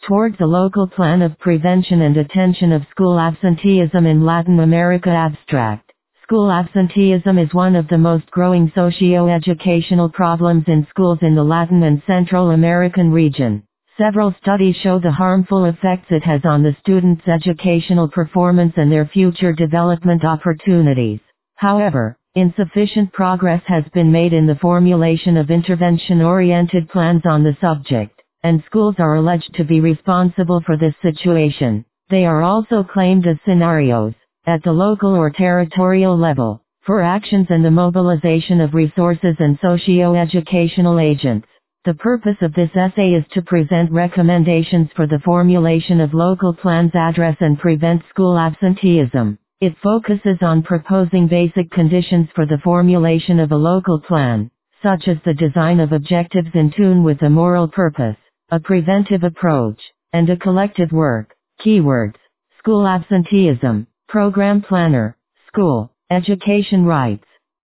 Towards a local plan of prevention and attention of school absenteeism in Latin America. Abstract. School absenteeism is one of the most growing socio-educational problems in schools in the Latin and Central American region. Several studies show the harmful effects it has on the students' educational performance and their future development opportunities. However, insufficient progress has been made in the formulation of intervention-oriented plans on the subject, and schools are alleged to be responsible for this situation. They are also claimed as scenarios, at the local or territorial level, for actions and the mobilization of resources and socio-educational agents. The purpose of this essay is to present recommendations for the formulation of local plans address and prevent school absenteeism. It focuses on proposing basic conditions for the formulation of a local plan, such as the design of objectives in tune with a moral purpose, a preventive approach, and a collective work. Keywords: school absenteeism, program planner, school, education rights.